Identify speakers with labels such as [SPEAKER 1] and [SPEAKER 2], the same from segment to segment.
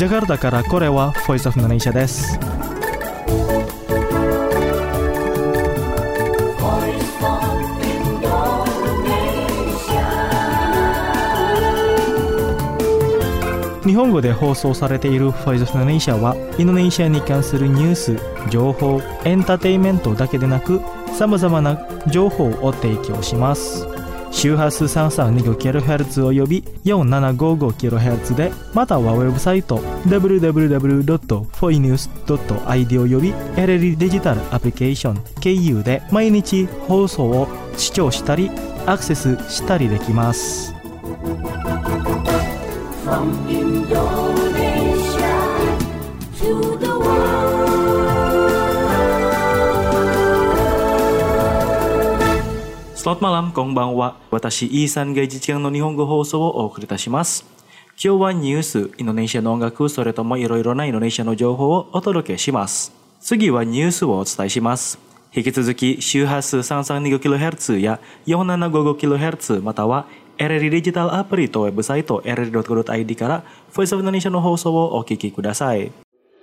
[SPEAKER 1] ジャカルタからこれは Voice of Indonesia です。日本語で放送されている Voice of Indonesia はインドネシアに関するニュース、情報、エンターテインメントだけでなく様々な情報を提供します。周波数 3325kHz および 4755kHz で、またはウェブサイト www.foinews.id および LLD デジタルアプリケーション KU で毎日放送を視聴したりアクセスしたりできます。From Indonesia to the world。Selamat malam、こんばんは。私、イーサンが一時間の日本語放送をお送りいたします。今日はニュース、インドネシアの音楽、それともいろいろなインドネシアの情報をお届けします。次はニュースをお伝えします。引き続き、周波数 335kHz や 4755kHz またはLLD デジタルアプリとウェブサイト LLD.co.id から Voice of Indonesia の放送をお聞きください。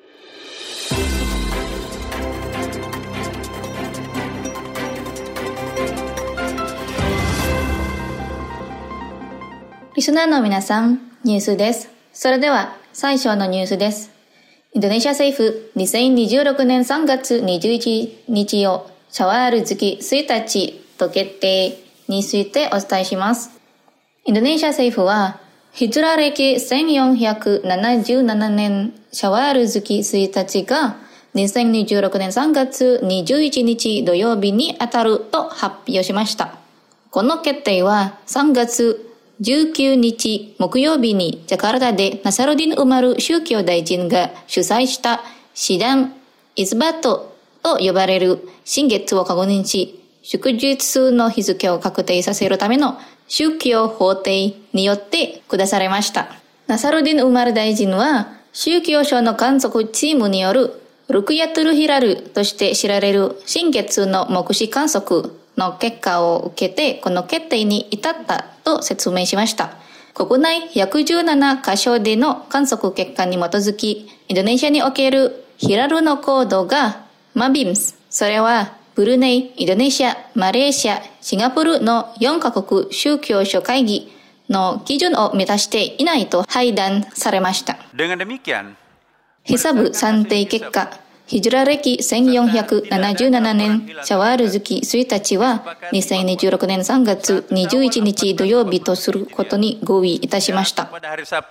[SPEAKER 2] リスナーの皆さん、ニュースです。それでは最初のニュースです。インドネシア政府2026年3月21日をシャワール月1日と決定についてお伝えします。インドネシア政府はヒジュラ歴1477年シャワール月1日が2026年3月21日土曜日にあたると発表しました。この決定は3月19日木曜日にジャカルタでナサルディン・ウマル宗教大臣が主催したシダン・イズバットと呼ばれる新月を確認し、祝日の日付を確定させるための宗教法廷によって下されました。ナサルディン・ウマル大臣は宗教省の観測チームによるルクヤトゥルヒラルとして知られる新月の目視観測の結果を受けてこの決定に至ったと説明しました。国内117カ所での観測結果に基づき、インドネシアにおけるヒラルの高度がマビムス、それはブルネイ、インドネシア、マレーシア、シンガポールの4カ国宗教諸会議の基準を満たしていないと判断されました。ヒサブ算定結果、ヒジュラ歴1477年シャワール月1日は2026年3月21日土曜日とすることに合意いたしました。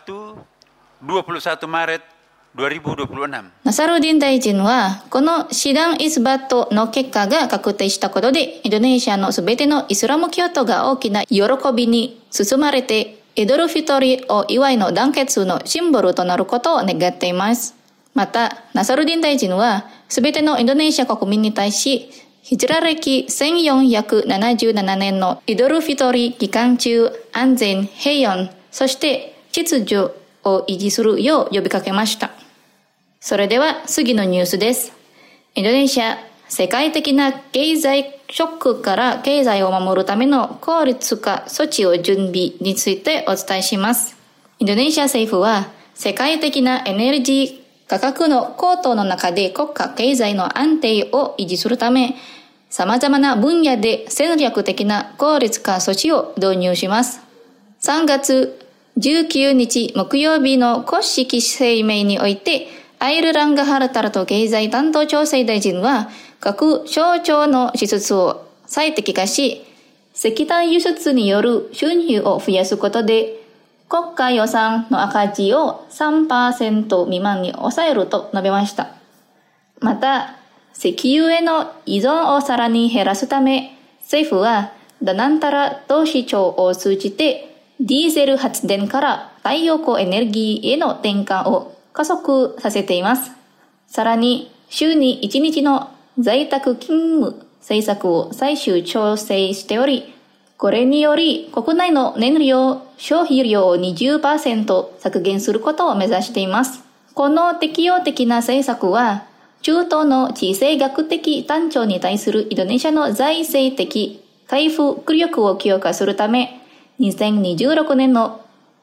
[SPEAKER 2] ナサルディン大臣はこのシダン・イスバットの結果が確定したことでインドネシアのすべてのイスラム教徒が大きな喜びに包まれてイドルフィトリを祝いの団結のシンボルとなることを願っています。また、ナサルディン大臣はすべてのインドネシア国民に対しヒジュラ歴1477年のイドルフィトリ期間中安全、平穏、そして秩序を維持するよう呼びかけました。それでは次のニュースです。インドネシア、世界的な経済ショックから経済を守るための効率化措置を準備についてお伝えします。インドネシア政府は世界的なエネルギー価格の高騰の中で国家経済の安定を維持するため、様々な分野で戦略的な効率化措置を導入します。3月19日木曜日の公式声明において、アイルランガ・ハルタルト経済担当調整大臣は、各省庁の支出を最適化し、石炭輸出による収入を増やすことで、国家予算の赤字を 3% 未満に抑えると述べました。また、石油への依存をさらに減らすため、政府はダナンタラ投資庁を通じて、ディーゼル発電から太陽光エネルギーへの転換を加速させています。さらに、週に1日の在宅勤務政策を最終調整しており、これにより国内の燃料消費量を 20% 削減することを目指しています。この適用的な政策は、中東の地政学的単調に対するインドネシアの財政的回復力を強化するため、2026年の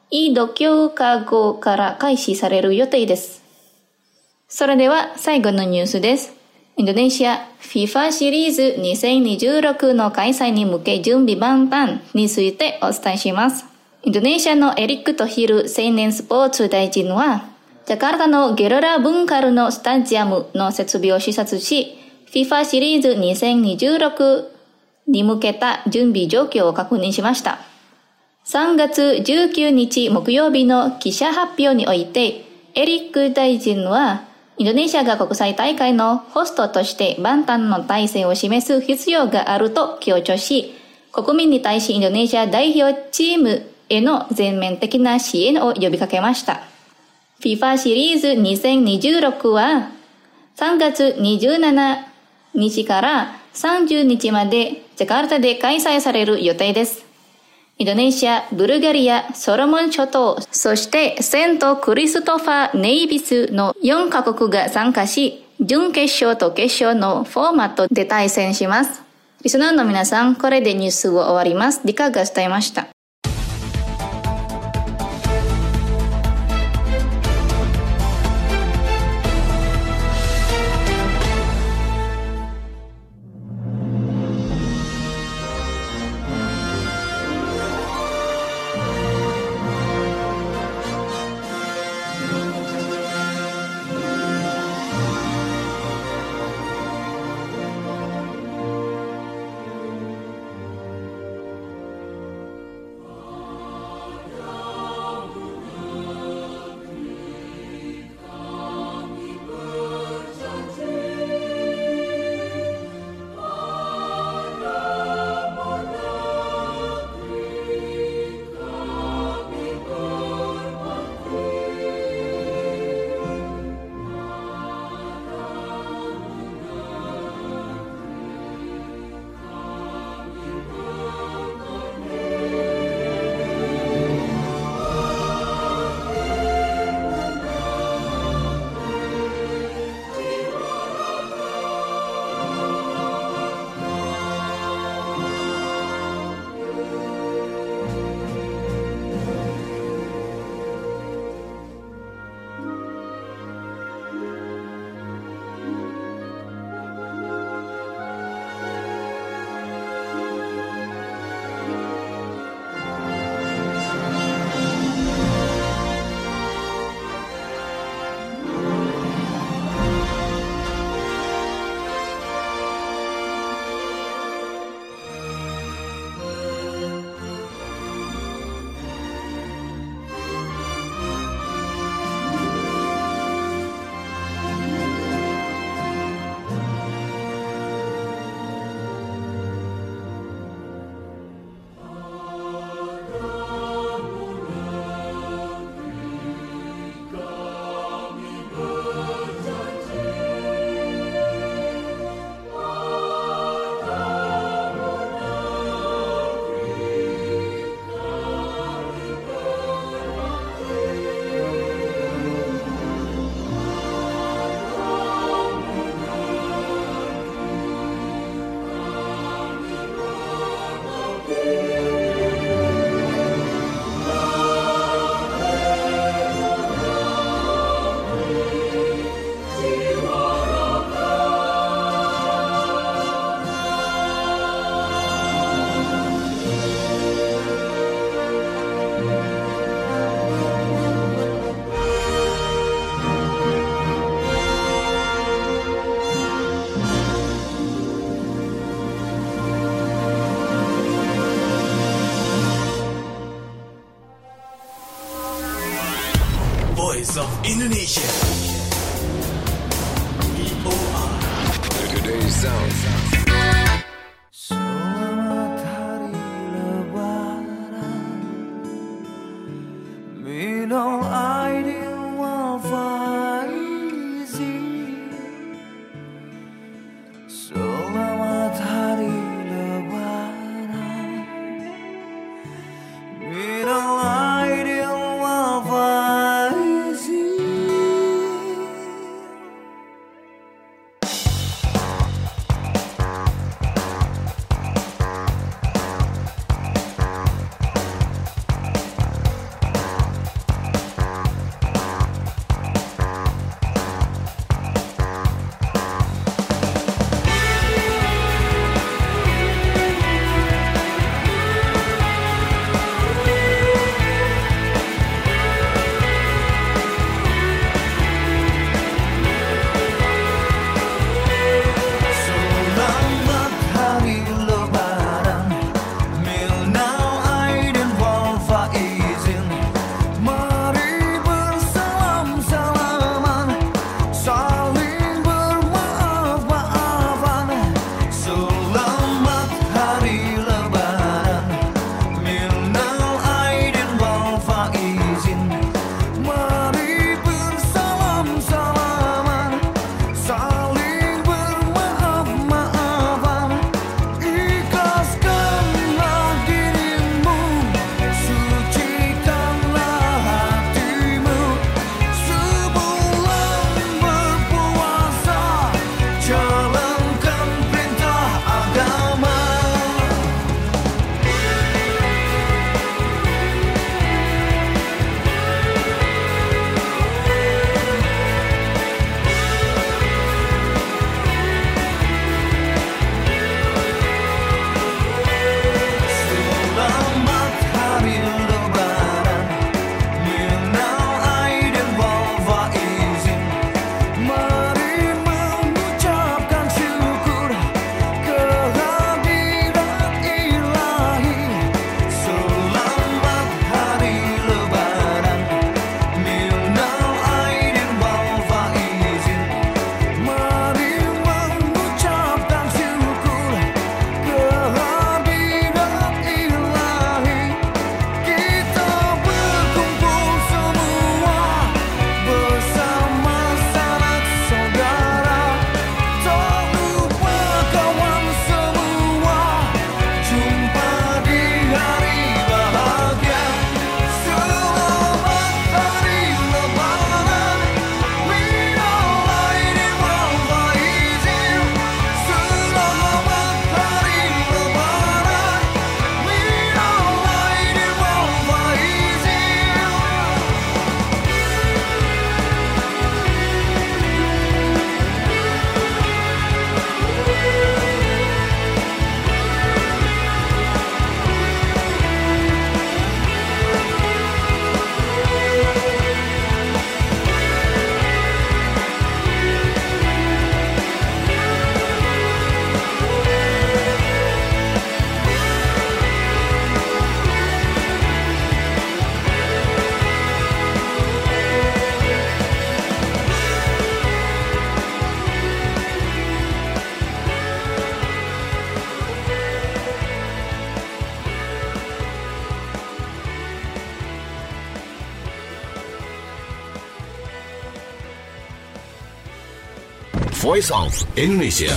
[SPEAKER 2] イ度胸化後から開始される予定です。それでは最後のニュースです。インドネシア FIFA シリーズ2026の開催に向け準備万端についてお伝えします。インドネシアのエリック・トヒル青年スポーツ大臣は、ジャカルタのゲロラ・ブンカルのスタジアムの設備を視察し、FIFA シリーズ2026に向けた準備状況を確認しました。3月19日木曜日の記者発表において、エリック大臣は、インドネシアが国際大会のホストとして万端の体制を示す必要があると強調し、国民に対しインドネシア代表チームへの全面的な支援を呼びかけました。FIFA シリーズ2026は3月27日から30日までジャカルタで開催される予定です。インドネシア、ブルガリア、ソロモン諸島、そしてセント・クリストファー・ネイビスの4カ国が参加し、準決勝と決勝のフォーマットで対戦します。リスナーの皆さん、これでニュースを終わります。リカが伝えました。
[SPEAKER 3] Voice of Indonesia. VOA. Today's sound.
[SPEAKER 4] Selamat hari Lebaran, minal aidin wal faizin. Selamat hari Lebaran, minal aidin wal faizin.
[SPEAKER 3] Voice of Indonesia.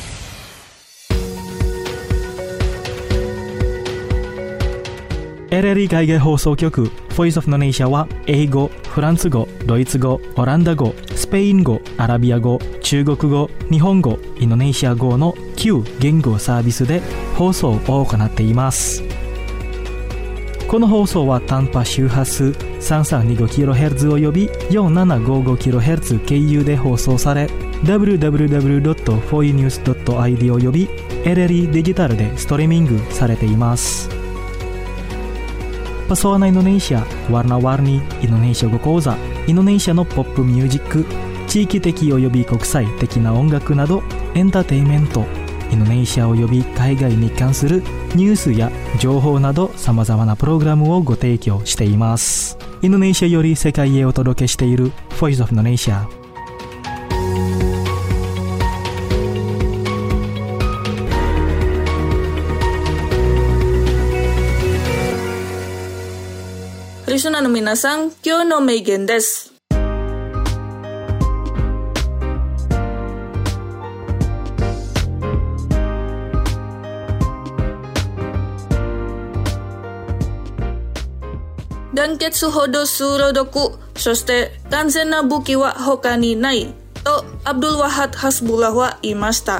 [SPEAKER 1] LLE 海外放送局 Voice of Indonesia は英語、フランス語、ドイツ語、オランダ語、スペイン語、アラビア語、中国語、日本語、インドネシア語の9言語サービスで放送を行っています。この放送は短波周波数 3325kHz および 4755kHz 経由で放送され www.foinews.id および LLE デジタルでストリーミングされています。Pesona Indonesia, Warna-warni Indonesia語講座、インドネシアのポップミュージック、地域的および国際的な音楽などエンターテインメント、インドネシアおよび海外に関するニュースや情報などさまざまなプログラムをご提供しています。インドネシアより世界へお届けしている Voice of Indonesia。
[SPEAKER 5] リスナーの皆さん、今日の名言です。団結ほど鋭く、そして完全な武器は他にないとアブドゥル・ワハッド・ハスブラは言いました。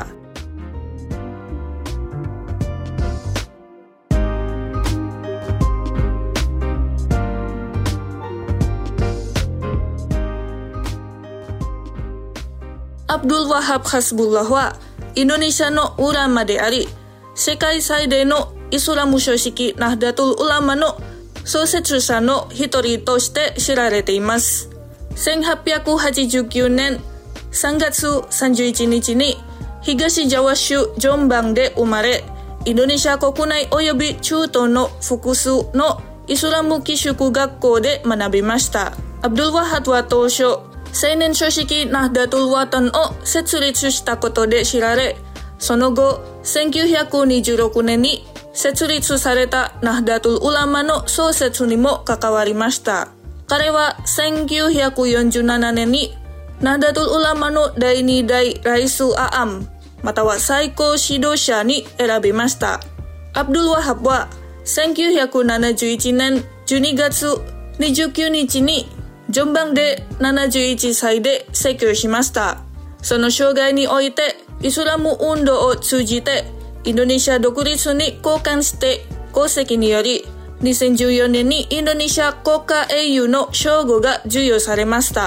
[SPEAKER 5] アブドゥル・ワハッド・ハスブラはインドネシアのウラマであり、世界最大のイスラム組織ナフダトル・ウラマの創設者の一人として知られています。1889年3月31日に東ジャワ州ジョンバンで生まれ、インドネシア国内及び中東の複数のイスラム寄宿学校で学びました。アブドゥル・ワハッドは当初、青年組織ナフダトル・ワタンを設立したことで知られ、その後1926年に設立されたナフダトル・ウラマの創設にも関わりました。彼は1947年にナフダトル・ウラマの第2代ライス・アアム、または最高指導者に選びました。アブドゥル・ワハブは1971年12月29日にジョンバンで71歳で逝去しました。その生涯においてイスラム運動を通じてインドネシア独立に貢献して功績により2014年にインドネシア国家英雄の称号が授与されました。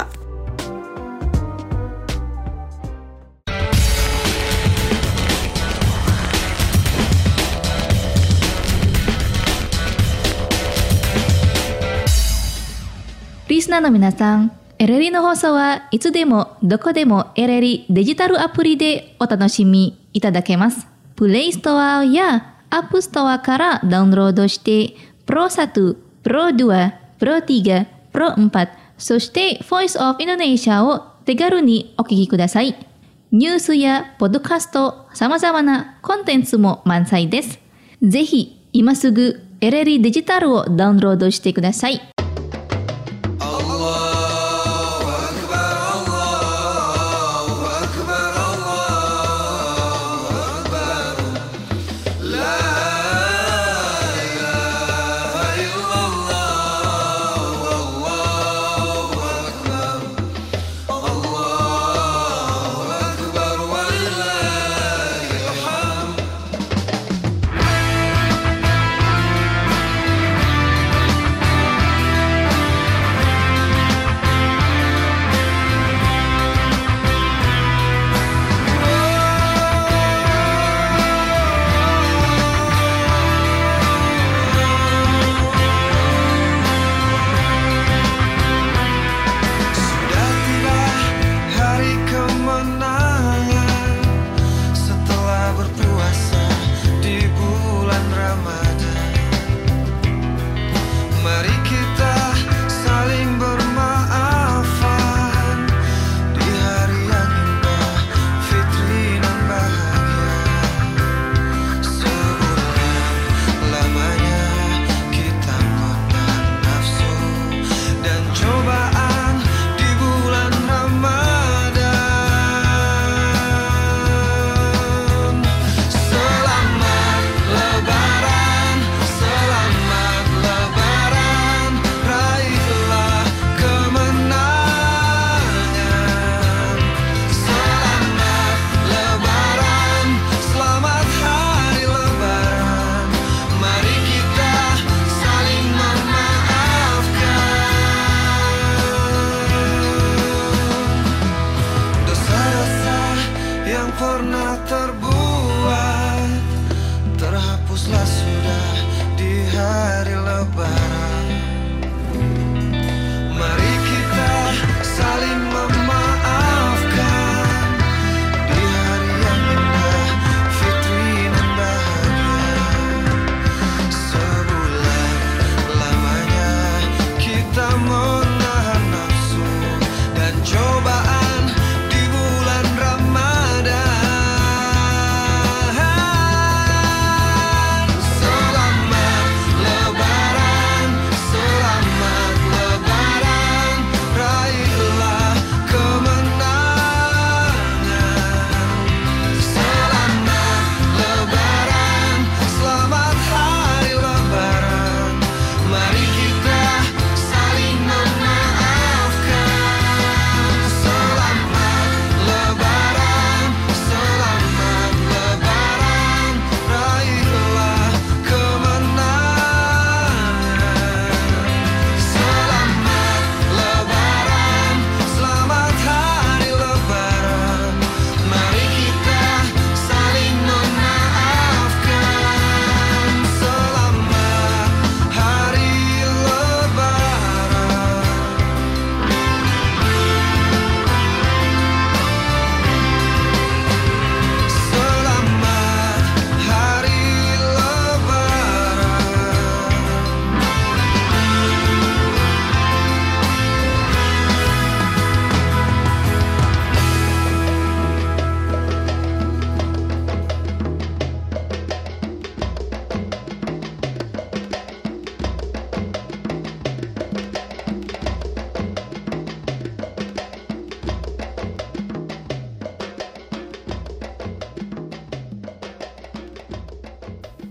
[SPEAKER 2] リスナーの皆さん、LLE の放送はいつでもどこでも LLE デジタルアプリでお楽しみいただけます。プレイストアやアップストアからダウンロードして、Pro 1、Pro 2、Pro 3、Pro 4、そして Voice of Indonesia を手軽にお聞きください。ニュースやポッドキャスト、様々なコンテンツも満載です。ぜひ今すぐ LLE デジタルをダウンロードしてください。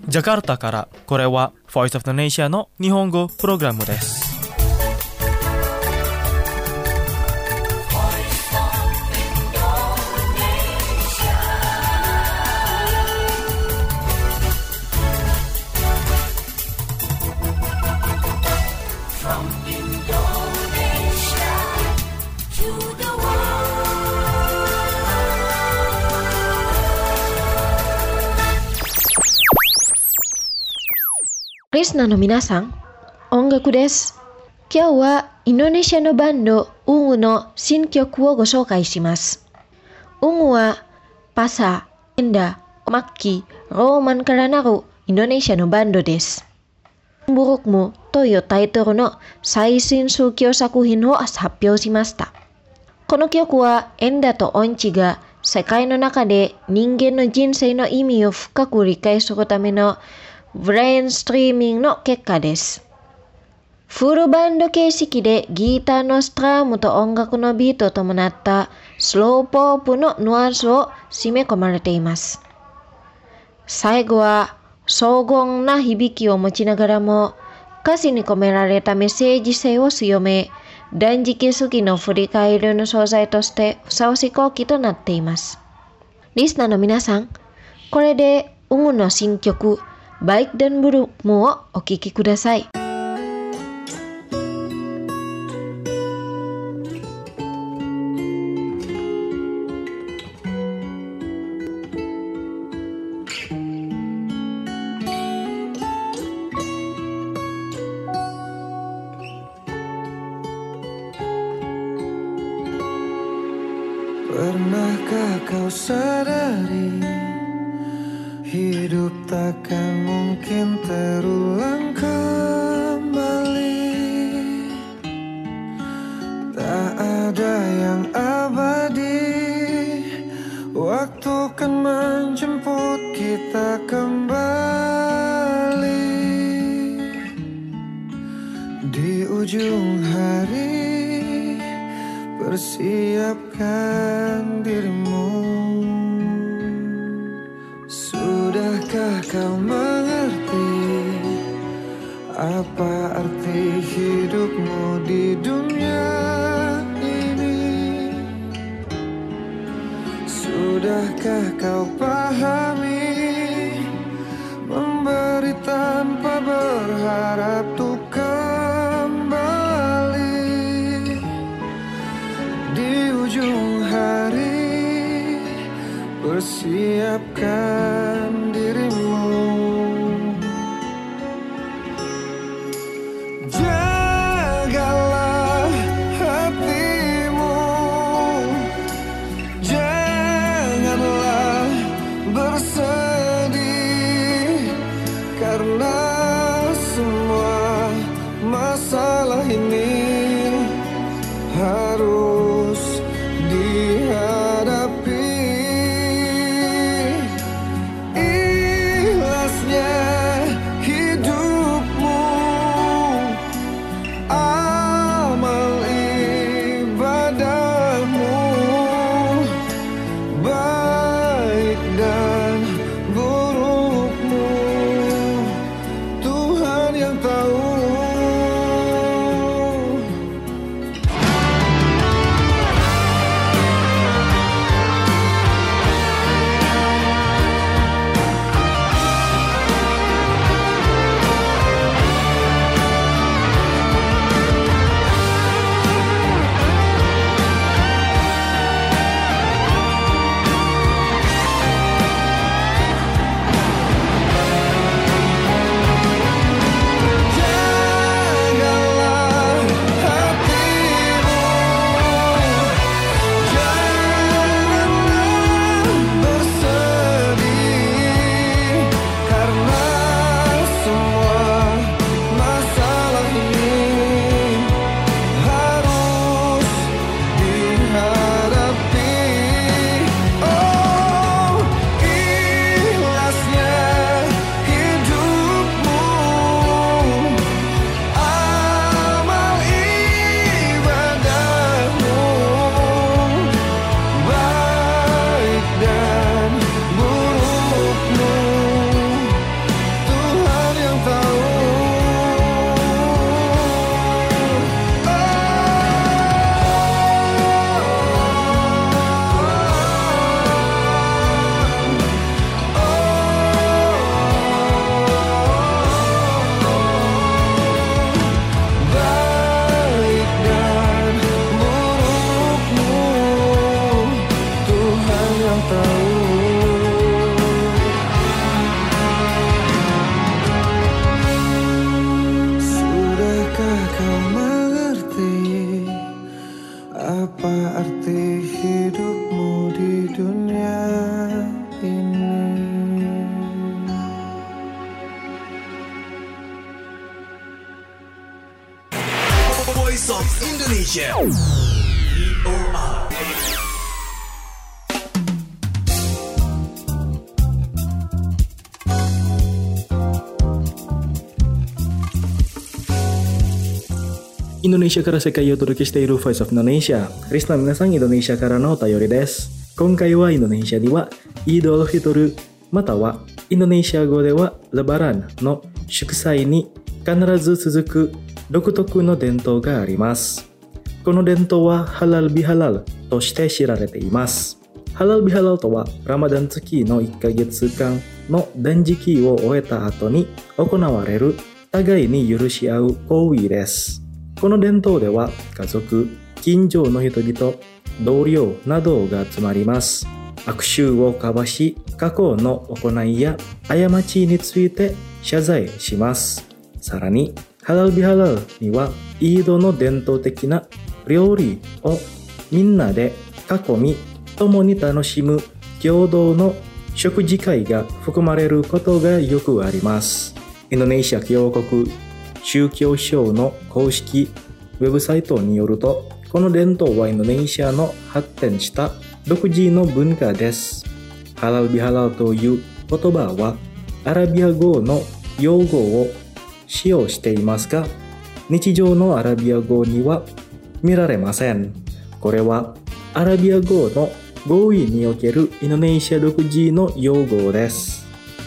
[SPEAKER 1] ジャカルタから、これは Voice of Indonesia の日本語プログラムです。
[SPEAKER 6] リスナーの皆さん、音楽です。今日はインドネシアのバンド、UNGUの新曲をご紹介します。UNGUはパサ、エンダ、マッキー、ローマンからなるインドネシアのバンドです。Burukmu というタイトルの最新宗教作品を発表しました。この曲はエンダと音痴が世界の中で人間の人生の意味を深く理解するためのブレインストリーミングの結果です。フルバンド形式でギターのストラムと音楽のビートを伴ったスローポップのヌアンスを締め込まれています。最後は荘厳な響きを持ちながらも歌詞に込められたメッセージ性を強め、断食過の振り返りの素材としてふさわしい後期となっています。リスナーの皆さん、これでUNGUの新曲Baik dan Burukmuをお聴きください。
[SPEAKER 4] Pernahkah kau sadari hidup takkan mungkin terulang kembali. Tak ada yang abadi, waktu kan menjemput kita kembali. Di ujung hari persiapkan dirimu. Sudahkah kau mengerti apa arti hidupmu di dunia ini? Sudahkah kau pahami memberi tanpa berharap tuh kembali? Di ujung hari persiapkan dirimu. Jagalah hatimu, janganlah bersedih, karena semua masalah ini harus dihadapi. Ikhlasnya hidupmu, amal ibadahmu, baik dan burukmu, Tuhan yang tahu.
[SPEAKER 3] Voice of Indonesia. VOA.
[SPEAKER 1] Indonesia から世界をお届けしている Voice of Indonesia。リスナーの皆さん、インドネシアからのお便りです。今回はインドネシアではイードルフィトルまたはインドネシア語ではレバランの祝祭に必ず続く独特の伝統があります。この伝統はハラルビハラルとして知られています。ハラルビハラルとはラマダン月の1ヶ月間の断食を終えた後に行われる互いに許し合う行為です。この伝統では家族、近所の人々、同僚などが集まります。握手を交わし、過去の行いや過ちについて謝罪します。さらに、ハラルビハラルにはイードの伝統的な料理をみんなで囲み、共に楽しむ共同の食事会が含まれることがよくあります。インドネシア共和国宗教省の公式ウェブサイトによると、この伝統はインドネシアの発展した独自の文化です。ハラルビハラルという言葉はアラビア語の用語を使用していますが、日常のアラビア語には見られません。これはアラビア語の語彙におけるインドネシア独自の用語です。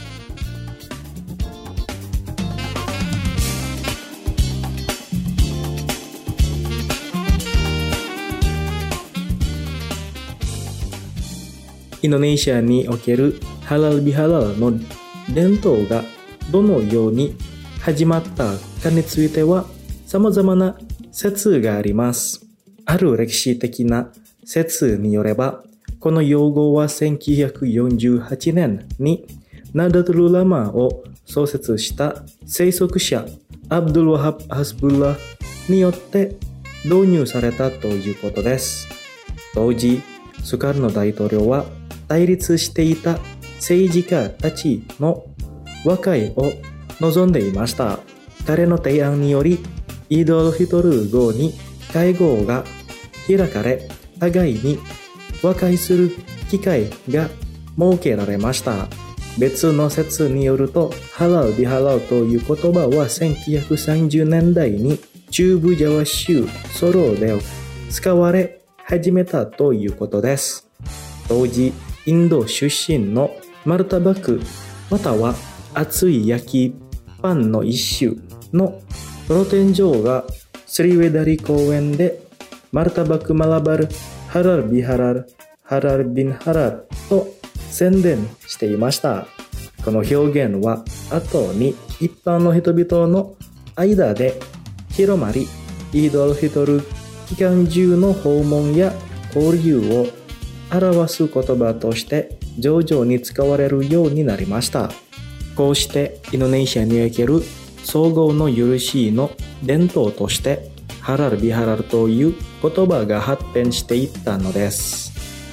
[SPEAKER 1] インドネシアにおけるハラルビハラルの伝統がどのように始まったかについては様々な説があります。ある歴史的な説によれば、この用語は1948年にナダトゥル・ラマを創設した聖職者アブドゥル・ワハブ・ハスブッラによって導入されたということです。当時、スカルノ大統領は対立していた政治家たちの和解を望んでいました。彼の提案により、イードルフィトル後に会合が開かれ、互いに和解する機会が設けられました。別の説によると、ハラルビハラルという言葉は1930年代に中部ジャワ州ソロで使われ始めたということです。当時、インド出身のマルタバクまたは熱い焼きパンの一種の露天場がスリウェダリ公園でマルタバクマラバルハラルビハラルハラルビンハラルと宣伝していました。この表現は後に一般の人々の間で広まり、イードルフィトル期間中の訪問や交流を表す言葉として徐々に使われるようになりました。こうしてインドネシアにおける相互の許しの伝統としてハラルビハラルという言葉が発展していったのです。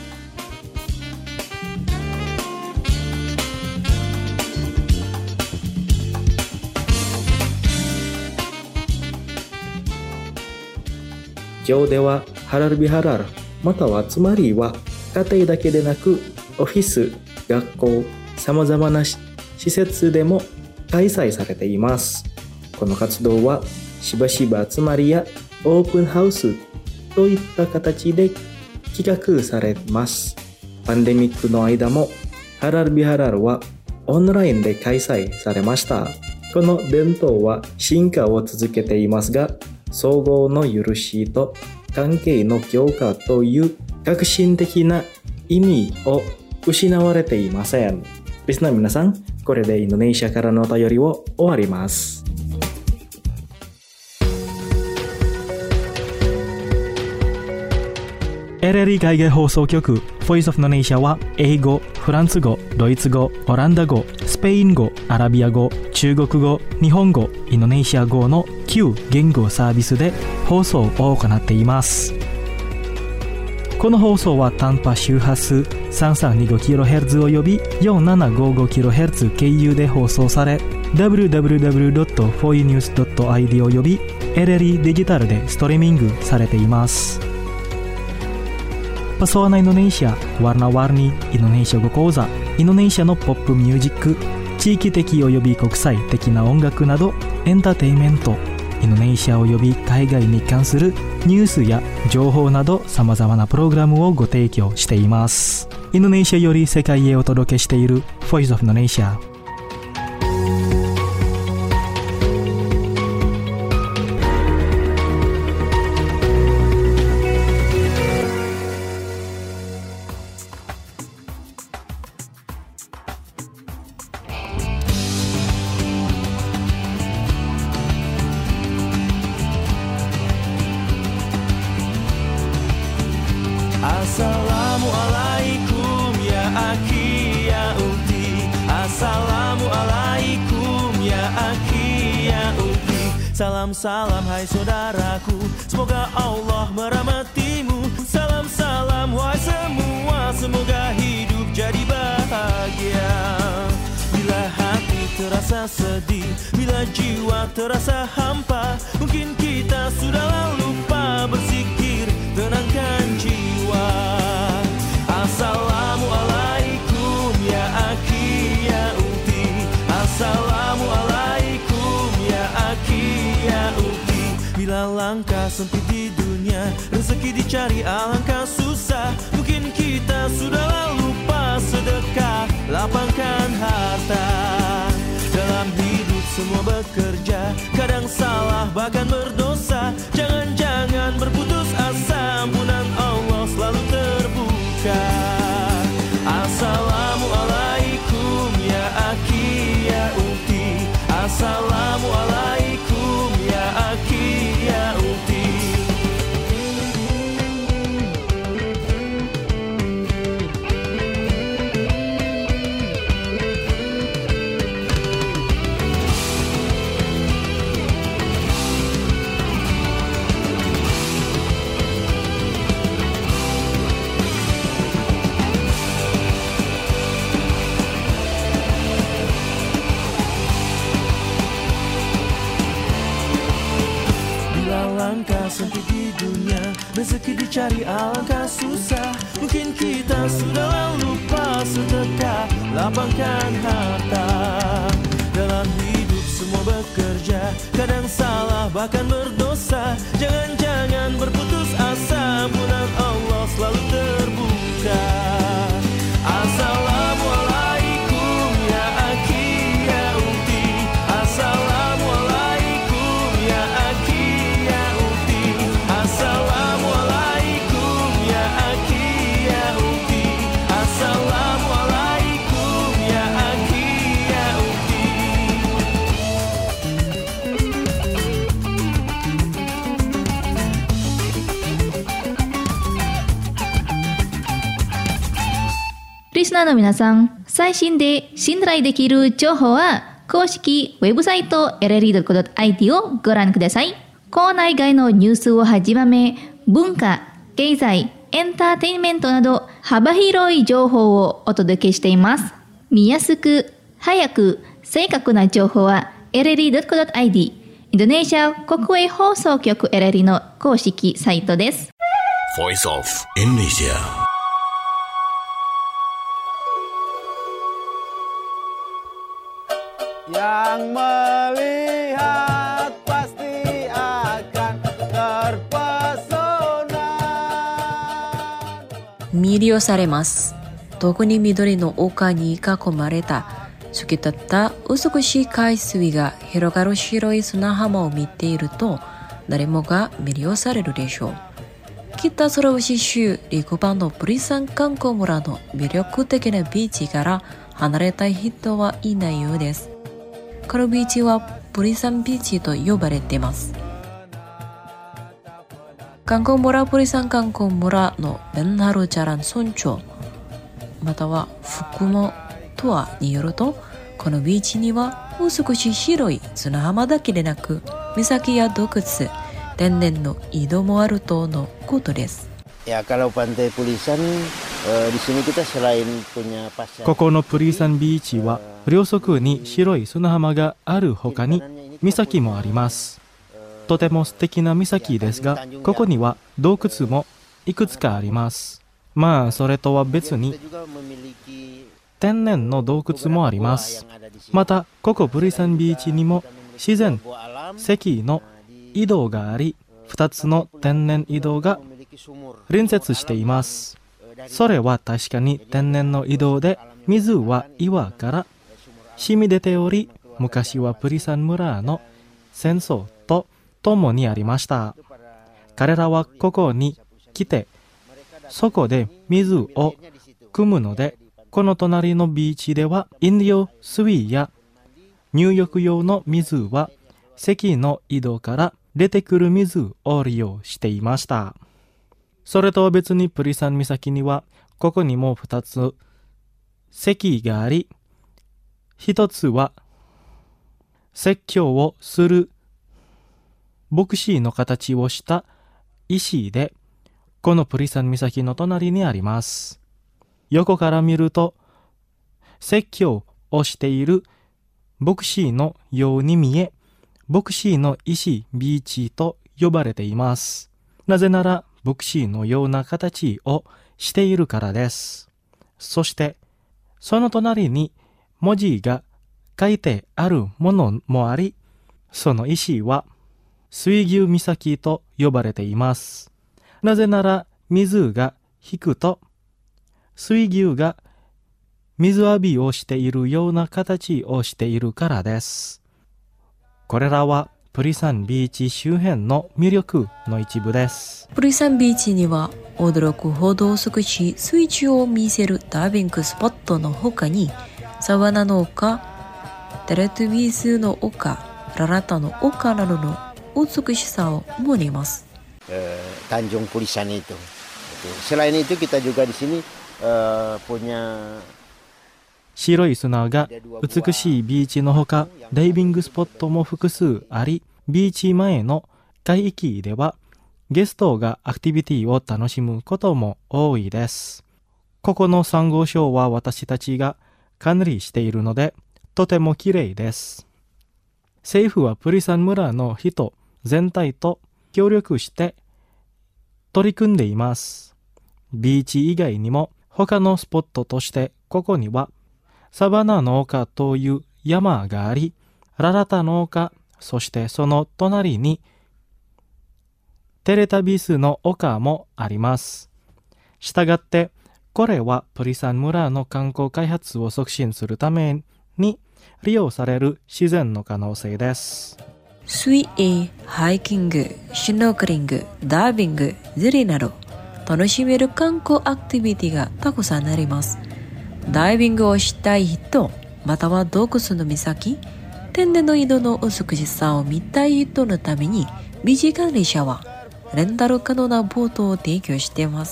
[SPEAKER 1] 今日ではハラルビハラルまたはつまりは家庭だけでなくオフィス、学校、さまざまな施設でも開催されています。この活動はしばしば集まりやオープンハウスといった形で企画されます。パンデミックの間もハラルビハラルはオンラインで開催されました。この伝統は進化を続けていますが、相互の許しと関係の強化という革新的な意味を失われていません。リスナー皆さん、これでインドネシアからのお便りを終わります。LLE 海外放送局 Voice of Indonesia は英語、フランス語、ドイツ語、オランダ語、スペイン語、アラビア語、中国語、日本語、インドネシア語の9言語サービスで放送を行っています。 この放送は短波周波数 3325kHz および 4755kHz 経由で放送され、www.foinews.id および LRI デジタルでストリーミングされています。Pesona Indonesia, warna-warni Indonesia語講座、インドネシアのポップミュージック、地域的および国際的な音楽などエンターテインメント、インドネシアおよび海外に関するニュースや情報など様々なプログラムをご提供しています。インドネシアより世界へお届けしている Voice of Indonesia。
[SPEAKER 7] Assalamualaikum ya akhi ya ukti, Assalamualaikum ya akhi ya ukti. Salam-salam hai saudaraku, semoga Allah merahmatimu. Salam-salam wahai semua, semoga hidup jadi bahagia. Bila hati terasa sedih, bila jiwa terasa hampa, mungkin kita sudah lupa berzikir, tenangkan jiwa. Assalamualaikum ya akhi ya ukti, Assalamualaikum ya akhi ya ukti. Bila langkah sempit di dunia, rezeki dicari alangkah susah, mungkin kita sudah lupa sedekah, lapangkan harta. Dalam hidup semua bekerja, kadang salah bahkan berdosa. Jangan-jangan berputus asa, ampunan Allah selalu terbuka. Assalamualaikum ya akhi ya ukti, Assalamualaikum ya akhi ya ukti. Langkah sempit di dunia, rezeki dicari alangkah susah, mungkin kita sudah lupa sedekah, lapangkan harta. Dalam hidup semua bekerja, kadang salah bahkan berdosa. Jangan-jangan berputus asa, ampunan Allah selalu terbuka. Assalamualaikum ya akhi ya ukti, Assalamualaikum ya akhi ya ukti, Assalamualaikum ya akhi ya ukti, Assalamualaikum ya akhi ya ukti.
[SPEAKER 2] リスナーの皆さん、最新で信頼できる情報は公式ウェブサイト LRI.ID をご覧ください。校内外のニュースをはじめ、文化、経済、エンターテインメントなど幅広い情報をお届けしています。見やすく、早く、正確な情報は LRI.ID、インドネシア国営放送局 LRI の公式サイトです。
[SPEAKER 3] Voice of Indonesia.
[SPEAKER 4] Yang melihat pasti akan terpesona.
[SPEAKER 8] 魅了されます。特に緑の丘に囲まれた透き立った美しい海水が広がる白い砂浜を見ていると、誰もが魅了されるでしょう。北ソロウシ州リグバンのブリサン観光村の魅力的なビーチから離れたい人はいないようです。このビーチはブリサンビーチと呼ばれています。観光村ブリサン観光村のベンハルジャラン村長または福本とはによると、このビーチには美しい広い砂浜だけでなく、岬や洞窟、天然の井戸もあるとのことです。
[SPEAKER 4] Ya kalau Pantai Pulisan di sini kita selain punya pasar
[SPEAKER 1] ここのプリサンビーチは両側に白い砂浜がある他に岬もあります。とても素敵な岬ですが、ここには洞窟もいくつかあります。まあそれとは別に
[SPEAKER 4] kita juga memiliki
[SPEAKER 1] 天然の洞窟もあります。またここプリサンビーチにも自然
[SPEAKER 4] buah alam
[SPEAKER 1] 石の井戸があり、2つの天然井戸が
[SPEAKER 4] memiliki sumur
[SPEAKER 1] 隣接しています。それは確かに天然の井戸で、水は岩から染み出ており、昔はプリサン村の戦争と共にありました。彼らはここに来て、そこで水を汲むので、この隣のビーチでは飲料水や入浴用の水は石の井戸から出てくる水を利用していました。それとは別にプリサン岬にはここにも2つ石があり、1つは説教をする牧師の形をした石で、このプリサン岬の隣にあります。横から見ると説教をしている牧師のように見え、牧師の石ビーチと呼ばれています。なぜなら牧師のような形をしているからです。そしてその隣に文字が書いてあるものもあり、その石は水牛岬と呼ばれています。なぜなら水が引くと水牛が水浴びをしているような形をしているからです。これらはプリサンビーチ周辺の魅力の一部です。
[SPEAKER 8] プリサンビーチには驚くほど美しい水中を見せるダイビングスポットの他に、サバナの丘、テレトゥビースの丘、ララタの丘などの美しさを持ります。
[SPEAKER 4] Tanjung Pulisan itu. Selain itu kita juga di sini punya
[SPEAKER 1] 白い砂が美しいビーチのほか、ダイビングスポットも複数あり、ビーチ前の海域ではゲストがアクティビティを楽しむことも多いです。ここのサンゴ礁は私たちが管理しているので、とても綺麗です。政府はプリサン村の人全体と協力して取り組んでいます。ビーチ以外にも他のスポットとしてここにはサバナの丘という山があり、ララタの丘、そしてその隣にテレタビスの丘もあります。したがって、これはプリサン村の観光開発を促進するために利用される自然の可能性です。
[SPEAKER 8] 水泳、ハイキング、シュノーケリング、ダイビング、釣りなど楽しめる観光アクティビティがたくさんあります。ダイビングをしたい人、または洞窟の岬、天然の井戸の美しさを見たい人のために、ビーチ管理者はレンタル可能なボートを提供しています。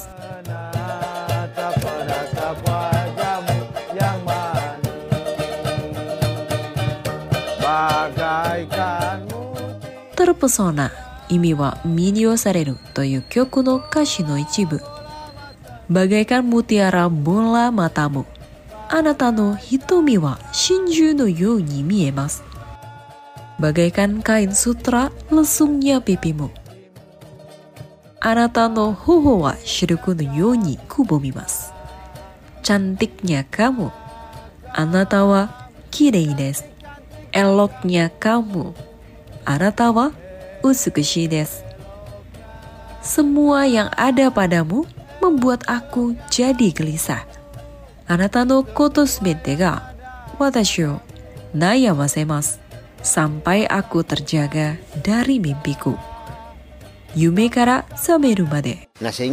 [SPEAKER 8] トルポソーナ、意味は魅了されるという曲の歌詞の一部。Bagaikan mutiara bola matamu。あなたの瞳は真珠のように見えます。Bagaikan kain sutra lesungnya pipimu。あなたの頬はシルクのようにくぼみます。Cantiknya kamu。あなたは綺麗です。Eloknya kamu。あなたは美しいです。Semua yang ada padamu membuat aku jadi gelisah。あなたのことすべてが私を悩ませます。Sampai aku terjaga dari mimpiku。夢から覚めるまで。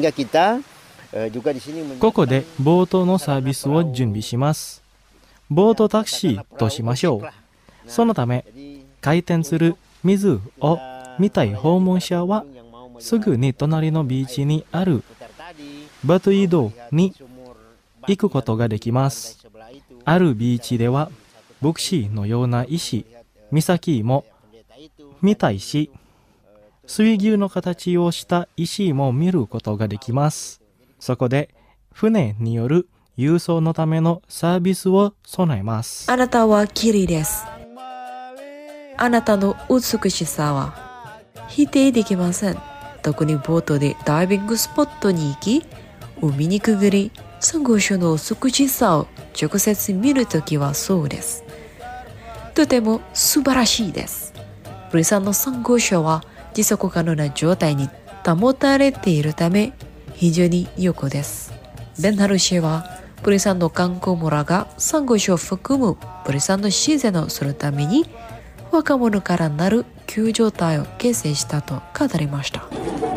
[SPEAKER 1] ここでボートのサービスを準備します。ボートタクシーとしましょう。そのため、回転する水を見たい訪問者はすぐに隣のビーチにあるバト井戸に行くことができます。あるビーチでは牧師のような石、岬も見たいし、 水牛の形をした石も見ることができます。そこで船による輸送のためのサービスを備えます。
[SPEAKER 8] あなたは綺麗です。あなたの美しさは否定できません。特にボートでダイビングスポットに行き、海にくぐり、サンゴ礁の美しさを直接見るときはそうです。とても素晴らしいです。プリサンのサンゴ礁は持続可能な状態に保たれているため非常に有効です。ベンハル市はプリサンの観光村がサンゴ礁を含むプリサンの自然をするために若者からなる救助隊を結成したと語りました。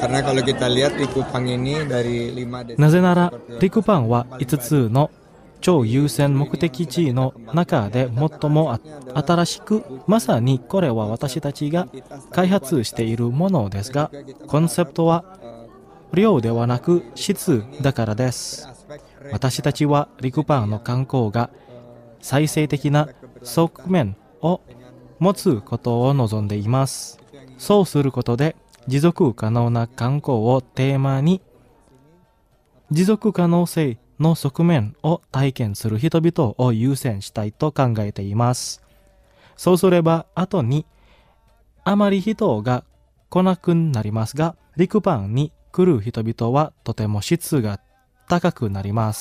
[SPEAKER 1] なぜならリクパンは5つの超優先目的地の中で最も新しく、まさにこれは私たちが開発しているものですが、コンセプトは量ではなく質だからです。私たちはリクパンの観光が再生的な側面を持つことを望んでいます。そうすることで持続可能な観光をテーマに、持続可能性の側面を体験する人々を優先したいと考えています。そうすれば後にあまり人が来なくなりますが、リクパンに来る人々はとても質が高くなります。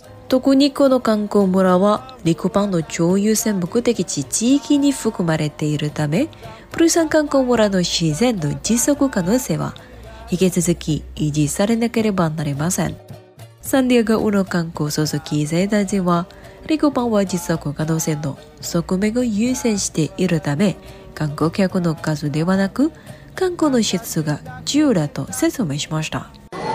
[SPEAKER 8] 特にこの観光村はリクパンの超優先目的地地域に含まれているため、プリサン観光村の自然の持続可能性は引き続き維持されなければなりません。サンディエゴの観光組織財大臣は、リクパンは持続可能性の側面を優先しているため、観光客の数ではなく観光の質が重要だと説明しました。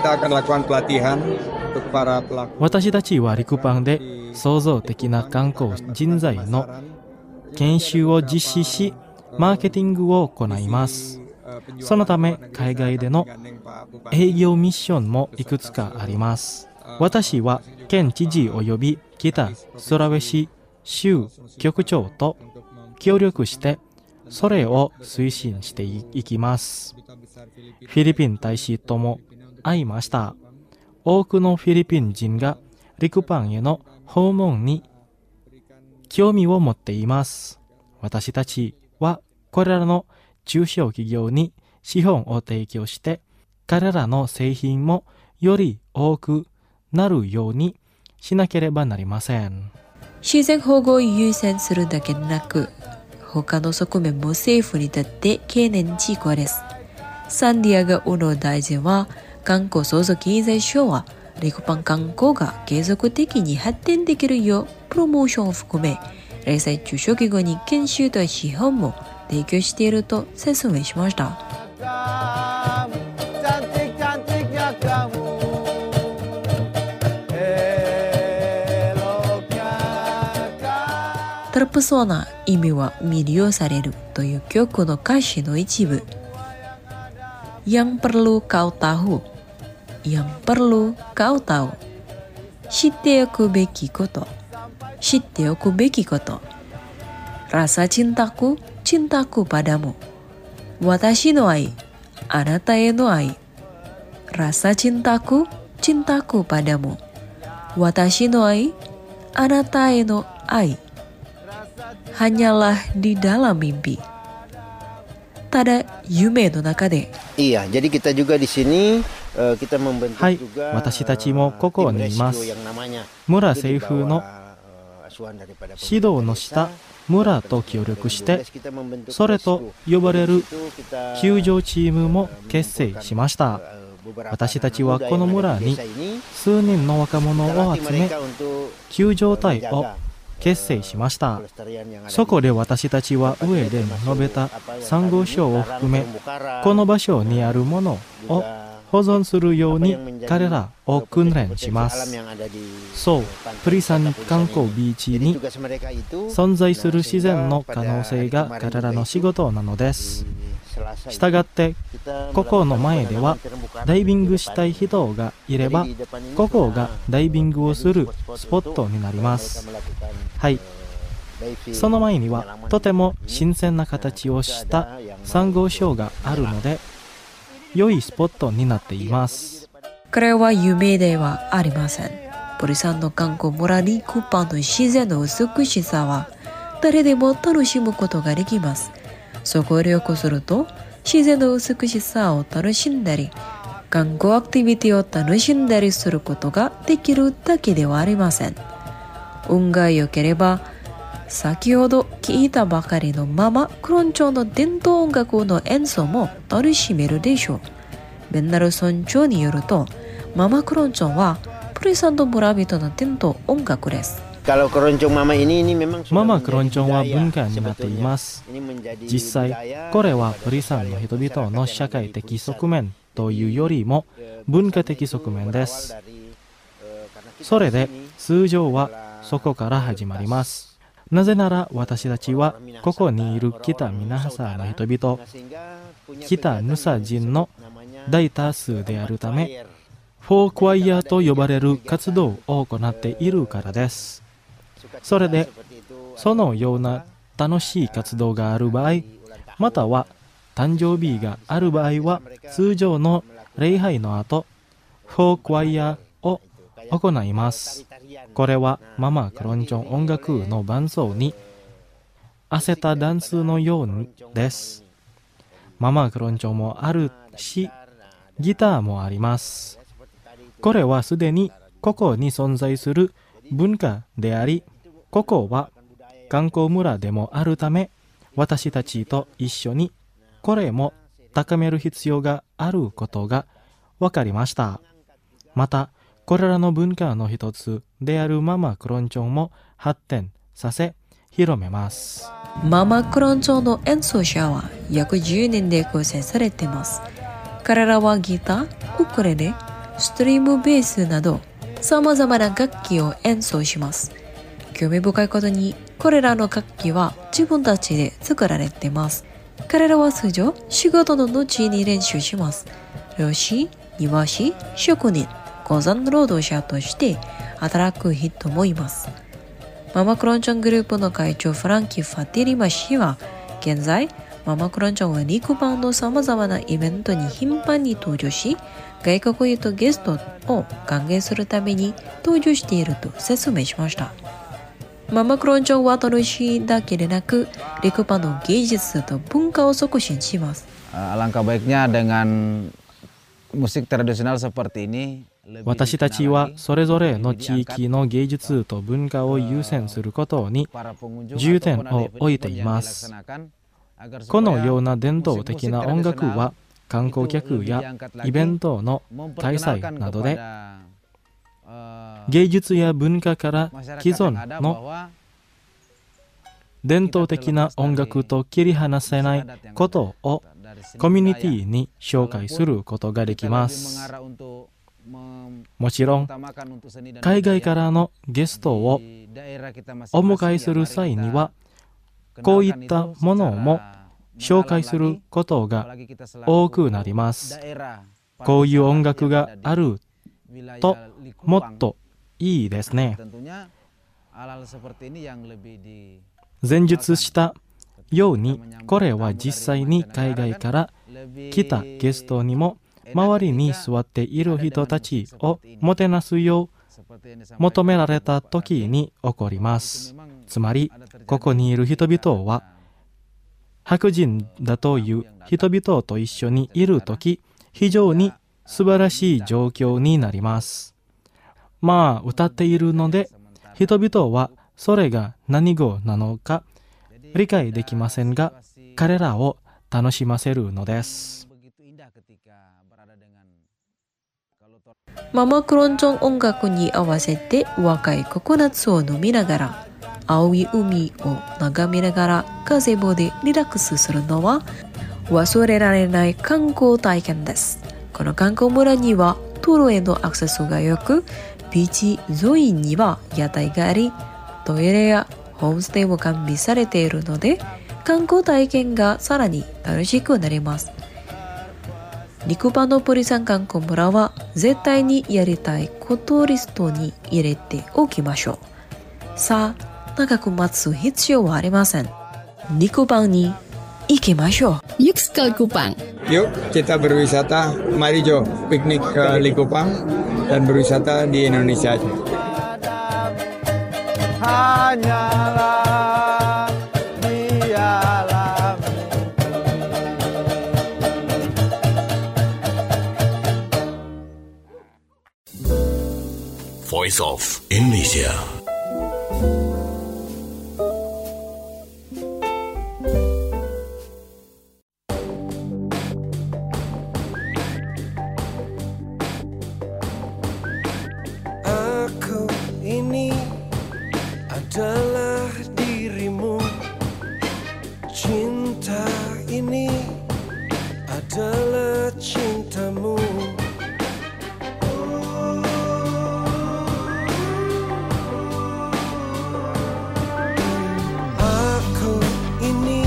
[SPEAKER 1] 私たちはリクパンで創造的な観光人材の研修を実施し、マーケティングを行います。そのため海外での営業ミッションもいくつかあります。私は県知事及び北スラウェシ州局長と協力してそれを推進していきます。フィリピン大使とも会いました。多くのフィリピン人がリクパンへの訪問に興味を持っています。私たちはこれらの中小企業に資本を提供して、彼らの製品もより多くなるようにしなければなりません。
[SPEAKER 8] 自然保護を優先するだけでなく、他の側面も政府にとって懸念事項です。サンディエゴの大臣は、観光創造経済省はリクパン観光が継続的に発展できるようプロモーションを含め、零細中小企業に研修と資本も提供していると説明しました。terpesona 意味は魅了されるという曲の歌詞の一部。Yang perlu kau tahu, yang perlu kau tahu, 知っておくべきこと、知っておくべきこと。Rasa cintaku, cintaku padamu, 私の愛、あなたへの愛。Rasa cintaku, cintaku padamu, 私の愛、あなたへの愛。Hanyalah di dalam mimpi. Tada yume no naka de.
[SPEAKER 4] Iya, jadi kita juga di sini kita membentuk juga
[SPEAKER 1] 私たちもここにいます。村政府の指導の下、村と協力して、それと呼ばれる救助チームも結成しました。私たちはこの村に数人の若者を集め、救助隊を結成しました。そこで私たちは上で述べたサンゴ礁を含め、この場所にあるものを保存するように彼らを訓練します。そう、プリサン観光ビーチに存在する自然の可能性が彼らの仕事なのです。したがって、ここの前ではダイビングしたい人がいれば、ここがダイビングをするスポットになります。はい。その前にはとても新鮮な形をしたサンゴ礁があるので、 良いスポットになっています。
[SPEAKER 8] これは夢ではありません。プリサンの観光村リクパの自然の美しさは誰でも楽しむことができます。そこへ旅行すると自然の美しさを楽しんだり観光アクティビティを楽しんだりすることができるだけではありません。運が良ければ先ほど聞いたばかりのママクロンチョンの伝統音楽の演奏も楽しめるでしょう。ベンナル村長によるとママクロンチョンはプリサンド村人の伝統音楽です。
[SPEAKER 1] ママクロンチョンは文化になっています。実際これはプリサンの人々の社会的側面というよりも文化的側面です。それで通常はそこから始まります。なぜなら私たちはここにいる北ミナハサの人々、北ヌサ人の大多数であるため、フォークワイヤーと呼ばれる活動を行っているからです。それでそのような楽しい活動がある場合、または誕生日がある場合は通常の礼拝の後、フォークワイヤーを行います。これはママクロンチョン音楽の伴奏に合せたダンスのようです。ママクロンチョンもあるし、ギターもあります。これはすでにここに存在する文化であり、ここは観光村でもあるため、私たちと一緒にこれも高める必要があることが分かりました。また、これらの文化の一つであるママクロンチョンも発展させ、広めます。
[SPEAKER 8] ママクロンチョンの演奏者は約10人で構成されています。彼らはギター、ウクレレ、ストリームベースなど様々な楽器を演奏します。興味深いことに、これらの楽器は自分たちで作られています。彼らは通常仕事の後に練習します。漁師、庭師、職人、鉱山労働者として働く人もいます。ママクロンチョングループの会長フランキー・ファティリマ氏は、現在ママクロンチョンはリクパンの様々なイベントに頻繁に登場し、外国人ゲストを歓迎するために登場していると説明しました。ママクロンチョンは楽しいだけでなく、リクパンの芸術と文化を促進します。
[SPEAKER 9] Alangkah baiknya dengan musik tradisional seperti ini。
[SPEAKER 1] 私たちはそれぞれの地域の芸術と文化を優先することに重点を置いています。このような伝統的な音楽は観光客やイベントの開催などで芸術や文化から既存の伝統的な音楽と切り離せないことをコミュニティに紹介することができます。もちろん海外からのゲストをお迎えする際にはこういったものも紹介することが多くなります。こういう音楽があるともっといいですね。前述したようにこれは実際に海外から来たゲストにも周りに座っている人たちをもてなすよう求められた時に起こります。つまりここにいる人々は白人だという人々と一緒にいる時、非常に素晴らしい状況になります。まあ歌っているので人々はそれが何語なのか理解できませんが、彼らを楽しませるのです。
[SPEAKER 8] ママクロンチョン音楽に合わせて若いココナッツを飲みながら、青い海を眺めながらガゼボでリラックスするのは忘れられない観光体験です。この観光村には道路へのアクセスが良く、ビーチ沿いには屋台があり、トイレやホームステイも完備されているので、観光体験がさらに楽しくなります。リクパのプリサン観光村は絶対にやりたいことリストに入れておきましょう。さあ、長く待つ必要はありません。リクパに行きましょう。
[SPEAKER 10] Yuk ke Kupang. Yuk kita berwisata, mari Jo piknik ke Likupang dan berwisata di Indonesia aja.
[SPEAKER 11] Hanyalah di alam
[SPEAKER 3] Voice of Indonesia.
[SPEAKER 7] Aku ini adalah dirimu. Cinta ini adalah cintamu. Aku ini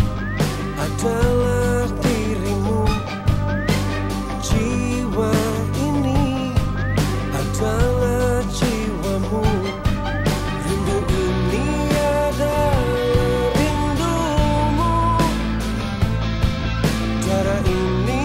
[SPEAKER 7] adalah dirimu. Jiwa ini adalah jiwamu. Rindu ini adalah rindumu. Darah ini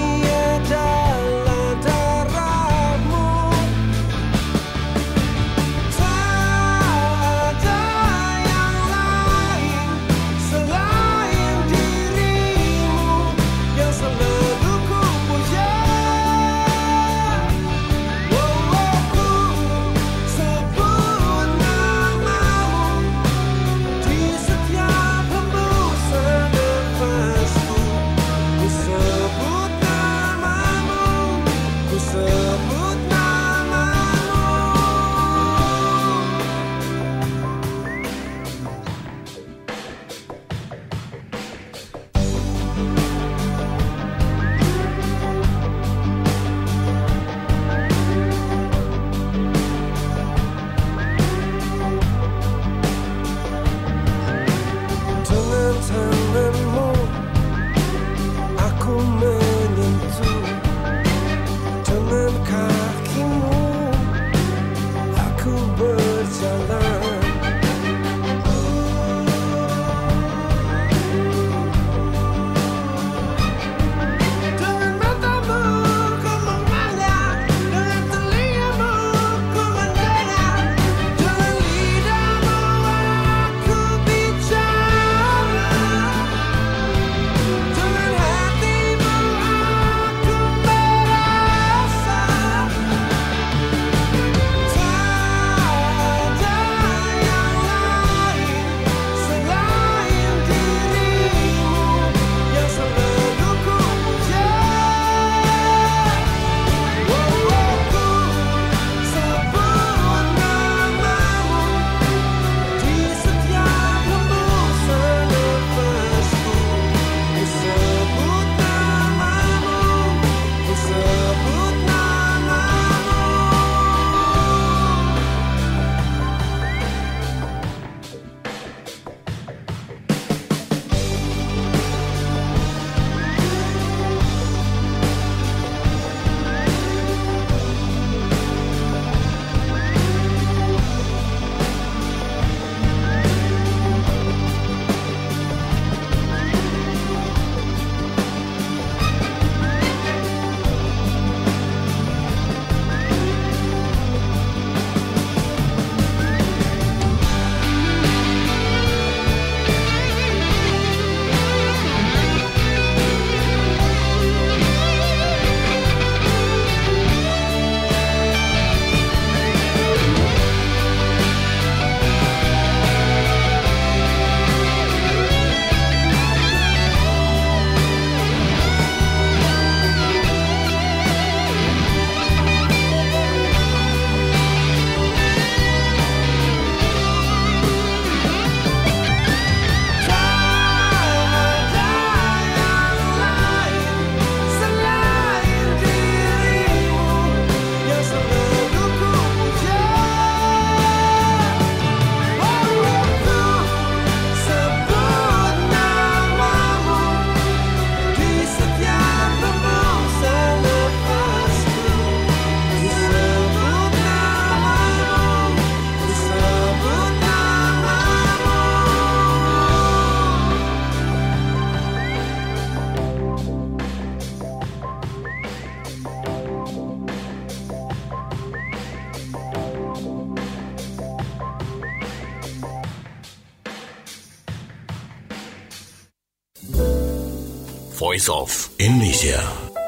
[SPEAKER 3] Voice of Indonesia.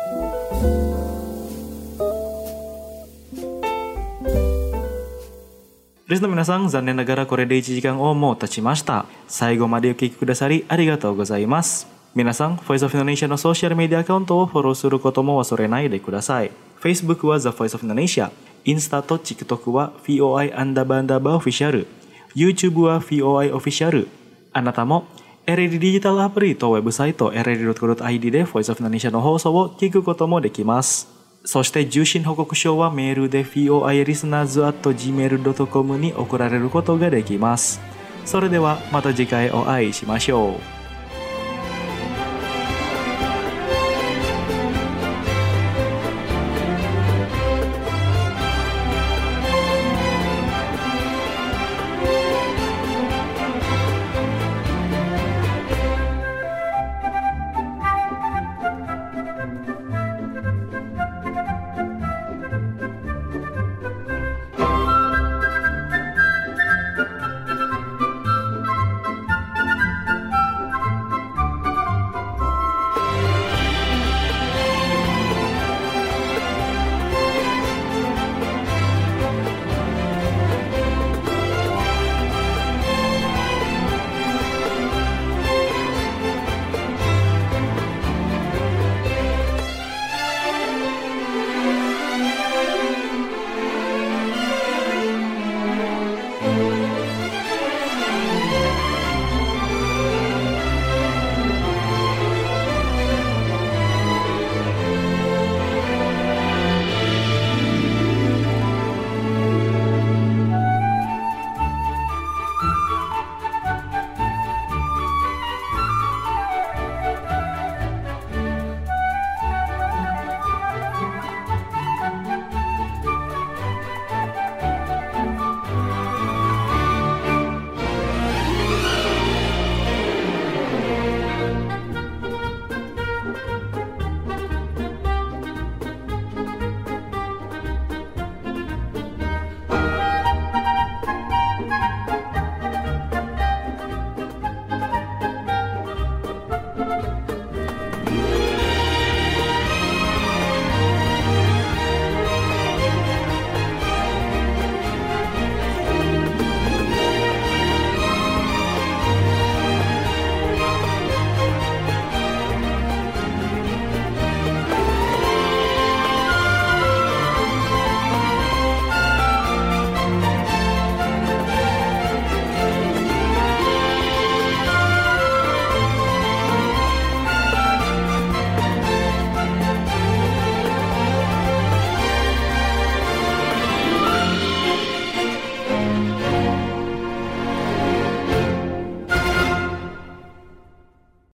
[SPEAKER 1] リスの皆さん、残念ながらこれで1時間をもう経ちました。最後までお聞きくださりありがとうございます。皆さん、Voice of Indonesia のソーシャルメディアアカウントをフォローすることも忘れないでください。Facebook は The Voice of Indonesia、インスタと TikTok は VOI_official、YouTube は VOI official。あなたもRRD デジタルアプリとウェブサイト rrd.co.id で Voice of Indonesia の放送を聞くこともできます。そして受信報告書はメールで voilisteners@gmail.com に送られることができます。それではまた次回お会いしましょう。